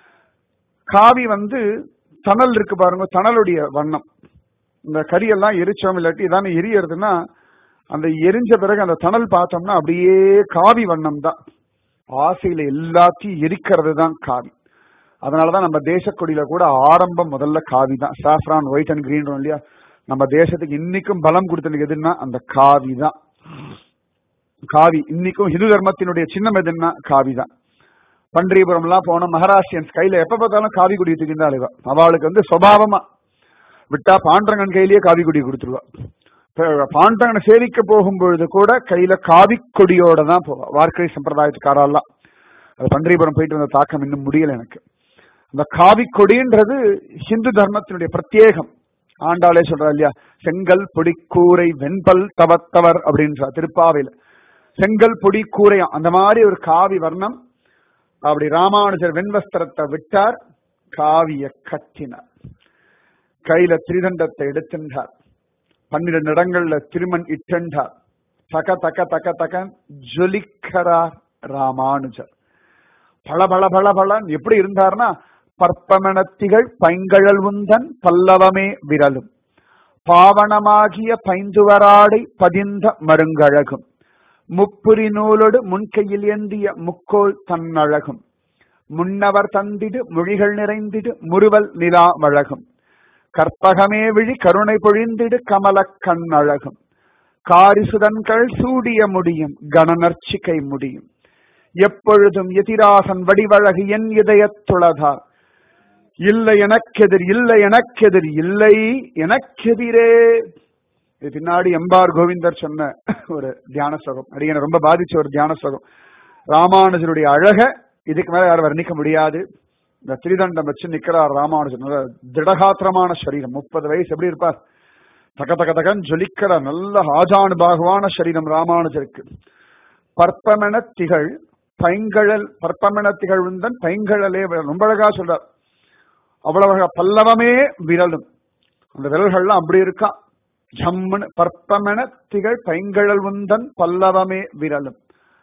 காவி வந்து தணல் இருக்கு பாருங்க, தணலுடைய வண்ணம். இந்த கரியெல்லாம் எரிச்சோம் இல்லாட்டி இதானே எரியறதுன்னா, அந்த எரிஞ்ச பிறகு அந்த தணல் பார்த்தோம்னா அப்படியே காவி வண்ணம் தான். ஆசையில எல்லாத்தையும் எரிக்கிறது தான் காவி. அதனாலதான் நம்ம தேசக்கொடியில கூட ஆரம்பம் முதல்ல காவி தான். சாஃப்ரான் ஒயிட் அண்ட் கிரீன் இல்லையா, நம்ம தேசத்துக்கு இன்னைக்கும் பலம் கொடுத்தது எதுன்னா அந்த காவி தான். காவி இன்னைக்கும் ஹிந்து தர்மத்தினுடைய சின்னம் எதுன்னா காவி தான். பண்டரிபுரம் எல்லாம் போன மகாராஷ்டிரியன்ஸ் கையில எப்ப பார்த்தாலும் காவி கொடி தூக்கிட்டு அழுவா. அவளுக்கு வந்து சுபாவமா விட்டா பாண்டரங்கன் கையிலேயே காவி கொடி கொடுத்துருவா. பாண்டரங்கனை சேவிக்க போகும்பொழுது கூட கையில காவி கொடியோட தான் போவா. வார்க்கை சம்பிரதாயத்துக்காரெல்லாம் அது பண்டரிபுரம் போயிட்டு வந்த தாக்கம் இன்னும் முடியல எனக்கு. அந்த காவி கொடின்றது ஹிந்து தர்மத்தினுடைய பிரத்யேகம். ஆண்டாளே சொல்றா இல்லையா, செங்கல் பொடி கூரை வெண்பல் தவத்தவர் அப்படின்றா திருப்பாவையில. செங்கல் பொடி கூரையம் அந்த மாதிரி ஒரு காவி வர்ணம். அப்படி ராமானுஜர் வெண்வஸ்திரத்தை விட்டார், காவிய கட்டினார். கையில திரிதண்டத்தை எடுத்துட்டார். பன்னிரண்டு இடங்கள்ல திருமண் இட்டார். தக்க தக்க தக்க தக்க ஜொலிக்கிறார் ராமானுஜர். பல பல பல பலன் எப்படி இருந்தார்னா, பற்பமணத்திகள் பைங்கழல் உந்தன் பல்லவமே விரலும் பாவனமாகிய பைந்துவராடை பதிந்த மருங்கழகும் முப்புரி நூலோடு முன்கையில் ஏந்திய முக்கோல் தன்னழகும் முன்னவர் தந்திடு மொழிகள் நிறைந்திடு முறுவல் நிலா வழகும் கற்பகமே விழி கருணை பொழிந்திடு கமல கண்ணழகும் காரிசுதன்கள் சூடிய முடியும் கணநர்ச்சிக்கை முடியும் எப்பொழுதும் எதிராசன் வடிவழகு என் இதயத்துளதா இல்லை எனக்கெதிர் இல்லை எனக்கெதிர் இல்லை எனக்கெதிரே. இது பின்னாடி எம்பார் கோவிந்தர் சொன்ன ஒரு தியான ஸ்லோகம், அடியனை ரொம்ப பாதிச்ச ஒரு தியான ஸ்லோகம். ராமானுஜருடைய அழக இதுக்கு மேல யாரும் வர்ணிக்க முடியாது. இந்த திரிதண்டம் வச்சு நிக்கிறார் ராமானுஜர். திடகாத்திரமான சரீரம், முப்பது வயசு எப்படி இருப்பார், தக தக தகன் ஜொலிக்கிற நல்ல ஆஜானுபாகுவான சரீரம் ராமானுஜருக்கு. பற்பமென திகழ் பைங்கழல் பற்பமென திகழ் உந்தன் பைங்கழலே ரொம்ப அழகா சொல்றார். அவ்வளவு பல்லவமே விரலும், அந்த விரல்கள்லாம் அப்படி இருக்கா ஜம்முன்னு. பற்பமென திகழ் பைங்கழல் உந்தன் பல்லவமே விரலும்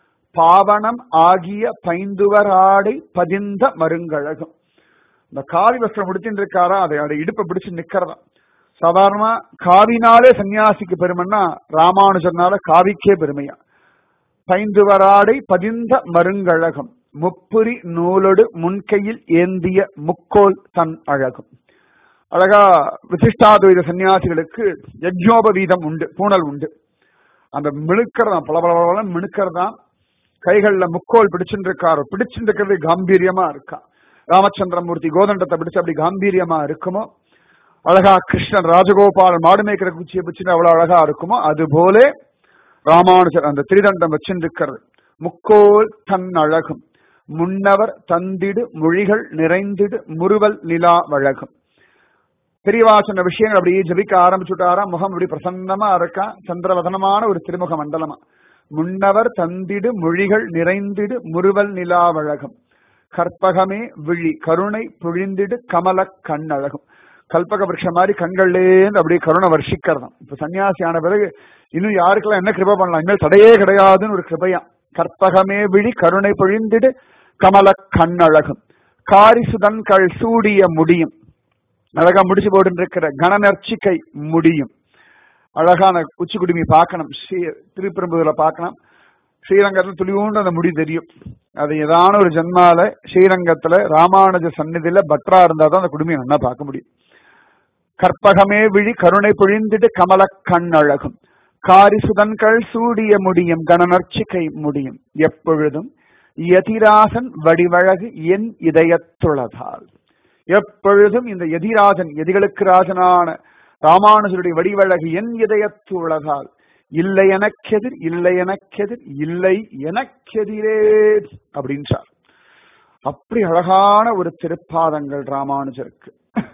பாவனம் ஆகிய பைந்துவர் ஆடை பதிந்த மருங்கழகும். இந்த காவி வஸ்திரம் முடிச்சுட்டு இருக்காரா, அதை அதை இடுப்பை பிடிச்சு நிக்கிறதா. சாதாரணமா காவினாலே சன்னியாசிக்கு பெருமைன்னா ராமானுஜர்னால காவிக்கே பெருமையா. பைந்துவராடை பதிந்த மருங்கழகம் முப்புரி நூலோடு முன்கையில் ஏந்திய முக்கோல் தன் அழகும். அழகா விசிஷ்டாத்வைத சன்னியாசிகளுக்கு யஜ்ஞோபவீதம் உண்டு, பூணல் உண்டு. அந்த மினுக்கிறதான் பல பல மினுக்கிறதான். கைகள்ல முக்கோல் பிடிச்சுட்டு இருக்காரோ, பிடிச்சுட்டு இருக்கிறது காம்பீரியமா இருக்கா. ராமச்சந்திரமூர்த்தி கோதண்டத்தை பிடிச்சு அப்படி காம்பீரியமா இருக்குமோ, அழகா கிருஷ்ணன் ராஜகோபாலன் மாடு மேய்க்கிற குச்சியை பிடிச்சுட்டு அவ்வளவு அழகா இருக்குமோ, அது போல ராமானுஜர் அந்த திரிதண்டம் வச்சுட்டு இருக்கிறது. முக்கோல் தன் அழகும் முன்னவர் தந்திடு மொழிகள் நிறைந்திடு முறுவல் நிலா வழகும். பெரியவா சொன்ன விஷயங்கள் அப்படியே ஜபிக்க ஆரம்பிச்சுட்டாரா. முகம் அப்படி பிரசன்னமா இருக்கா, சந்திரவதனமான ஒரு திருமுக மண்டலமா. முன்னவர் தந்திடு மொழிகள் நிறைந்திடு முறுவல் நிலா வழகும் கற்பகமே விழி கருணை பொழிந்திடு கமல கண்ணழகும். கல்பக விருட்சம் மாதிரி கண்கள்லேருந்து அப்படியே கருணை வர்ஷிக்கிறதாம். இப்ப சன்னியாசி ஆன பிறகு இன்னும் யாருக்கெல்லாம் என்ன கிருபை பண்ணலாம், இனிமேல் தடையே கிடையாதுன்னு ஒரு கிருபையா. கற்பகமே விழி கருணை பொழிந்திடு கமல கண்ணழகும் காரிசுதன்கள் சூடிய முடியும். அழகா முடிச்சு போட்டு இருக்கிற கணநர்ச்சிக்கை முடியும். அழகான உச்சி குடுமி பார்க்கணும், ஸ்ரீ திருப்பெரும்புதூர்ல பார்க்கணும். ஸ்ரீரங்கத்துல துளிவுண்டு அந்த முடி தெரியும். அது ஏதான ஒரு ஜன்மால ஸ்ரீரங்கத்துல ராமானுஜ சந்நிதியில பத்ரா இருந்தாதான் அந்த குடுமையை நல்லா பார்க்க முடியும். கற்பகமே விழி கருணை பொழிந்திடு கமல கண்ணழகும் காரிசுதன்கள் சூடிய முடியும் கணநர்ச்சிகை முடியும் எப்பொழுதும் யதிராசன் வடிவழகு என் இதயத்துளதால். எப்பொழுதும் இந்த எதிராஜன், எதிகளுக்கு ராஜனான ராமானுஜருடைய வடிவழகு என் இதயத்துளதால். இல்லை எனக்கெதிர், இல்லை எனக்கெதிர், இல்லை எனக்கெதிரே அப்படின்றார். அப்படி அழகான ஒரு திருப்பாதங்கள் ராமானுஜருக்கு.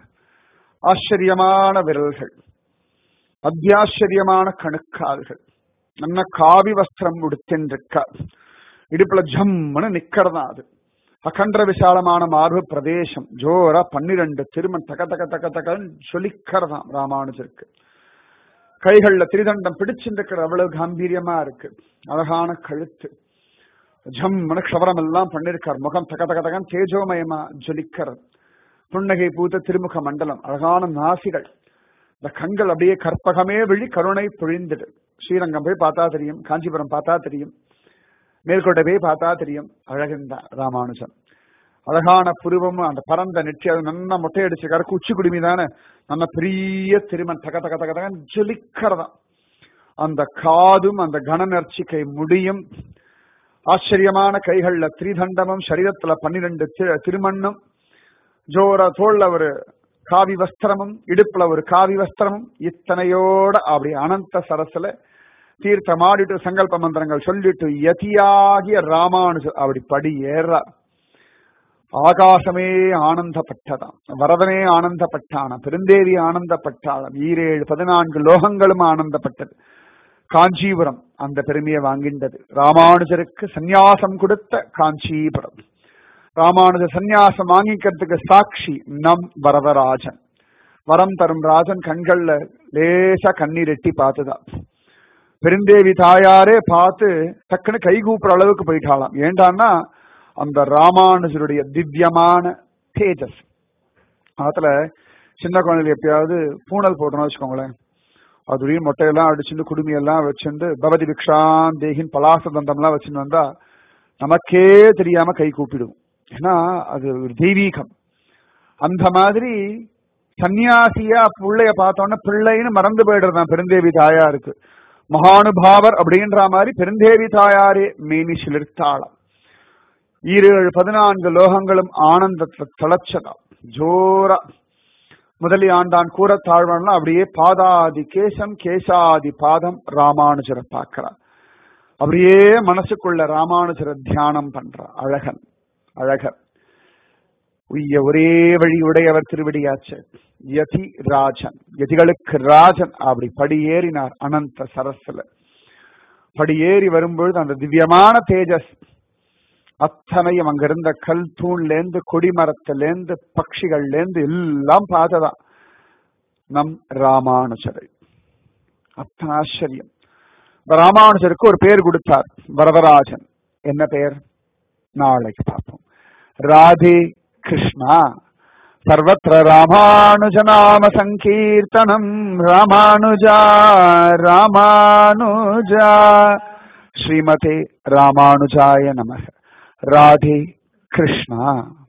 ஆச்சரியமான விரல்கள், அத்தியாச்சரியமான கணுக்கால்கள், நல்ல காவி வஸ்திரம் உடுத்தின்றிருக்கார். இடுப்புல ஜம்முன்னு நிக்கிறதா அது. அகன்ற விசாலமான மார்பு பிரதேசம், ஜோரா பன்னிரண்டு திருமண் தக தக தக தகன்னு சொல்லிக்கிறதாம் ராமானுஜருக்கு. கைகள்ல திரிதண்டம் பிடிச்சிருக்கிற அவ்வளவு காம்பீரியமா இருக்கு. அழகான கழுத்து, ஜம்முன்னு க்ஷவரம் எல்லாம் பண்ணிருக்கார். முகம் தக தக தகன் தேஜோமயமா ஜொலிக்கிறது. புன்னகை பூத்த திருமுக மண்டலம், அழகான நாசிகள், இந்த கண்கள் அப்படியே கற்பகமே விழி கருணை பொழிந்துடு. ஸ்ரீரங்கம் போய் பார்த்தா தெரியும், காஞ்சிபுரம் பார்த்தா தெரியும், மேல்கோட்டை போய் பார்த்தா தெரியும். அழகுந்தான் ராமானுஜன். அழகான புருவமும் அந்த பரந்த நெற்றி, அது நல்லா மொட்டையடிச்சுக்காரு. உச்சி குடுமி தானே, நல்ல பெரிய திருமண் தக தக தக தகன் ஜொலிக்கிறதா. அந்த காதும் அந்த கணநர்ச்சிக்கை முடியும். ஆச்சரியமான கைகள்ல திரிதண்டமும், சரீரத்துல பன்னிரண்டு திருமண்ணும், ஜோர தோல்ல ஒரு காவி வஸ்திரமும், இடுப்புல ஒரு காவி வஸ்திரமும், இத்தனையோட அப்படி அனந்த சரஸ்ல தீர்த்தமாடிட்டு சங்கல்ப மந்திரங்கள் சொல்லிட்டு யதியாகிய ராமானுஜர் அப்படி படி ஏறார். ஆகாசமே ஆனந்தப்பட்டதாம், வரதனே ஆனந்தப்பட்டான, பெருந்தேவி ஆனந்தப்பட்டாளம், ஈரேழு பதினான்கு லோகங்களும் ஆனந்தப்பட்டது. காஞ்சிபுரம் அந்த பெருமையை வாங்கின்றது. ராமானுஜருக்கு சந்நியாசம் கொடுத்த காஞ்சிபுரம். ராமானுஜ சந்நியாசம் வாங்கிக்கிறதுக்கு சாட்சி நம் வரதராஜன். வரம் தரும் ராஜன் கண்கள்ல லேசா கண்ணீர் எட்டி பார்த்துதான். பெருந்தேவி தாயாரே பார்த்து டக்குன்னு கைகூப்புற அளவுக்கு போயிட்டாளாம். ஏண்டான்னா அந்த ராமானுஜருடைய திவ்யமான தேஜஸ். அதுல சின்ன குழந்தைகள் எப்பயாவது பூனல் போட்டோம்னு வச்சுக்கோங்களேன், அதுடைய மொட்டையெல்லாம் அடிச்சுட்டு குடுமையெல்லாம் வச்சுட்டு பவதி பிக்ஷான் தேகின் பலாச தந்தம்லாம் வச்சுட்டு வந்தா நமக்கே தெரியாம கை கூப்பிடுவோம். ஏன்னா அது ஒரு தெய்வீகம். அந்த மாதிரி சன்னியாசியா பிள்ளைய பார்த்தோன்னா பிள்ளைன்னு மறந்து போயிடுறதான் பெருந்தேவி தாயாருக்கு. மகானுபாவர் அப்படின்ற மாதிரி பெருந்தேவி தாயாரே மேனி சிலிர்த்தாளாம். ஈரேழு பதினான்கு லோகங்களும் ஆனந்தத்துல தளச்சதா. ஜோரா முதலி ஆண்டான் கூற தாழ்வான்லாம் அப்படியே பாதாதி கேசம் கேசாதி பாதம் ராமானுஜரை பார்க்கிறார். அப்படியே மனசுக்குள்ள ராமானுஜரை தியானம் பண்றார். அழகன் அழகர் உய்ய ஒரே வழி உடையவர் திருவடியாச்சு. யதி ராஜன், யதிகளுக்கு ராஜன் அப்படி படியேறினார் அனந்த சரஸ்ல. படியேறி வரும்பொழுது அந்த திவ்யமான தேஜஸ் அத்தனையும் அங்கிருந்த கல் தூண்லேருந்து கொடிமரத்திலேருந்து பட்சிகள்லேருந்து எல்லாம் பார்த்ததான் நம் ராமானுஜரை. அத்தனை ஆச்சரியம். ராமானுஜருக்கு ஒரு பேர் கொடுத்தார் வரதராஜன். என்ன பெயர்? நாளைக்கு பார்ப்போம். ராதே கிருஷ்ணா. சர்வத்ர ராமானுஜ நாம சங்கீர்த்தனம். ராமானுஜா ராமானுஜா. ஸ்ரீமதே ராமானுஜாய நமः. ராதே கிருஷ்ணா.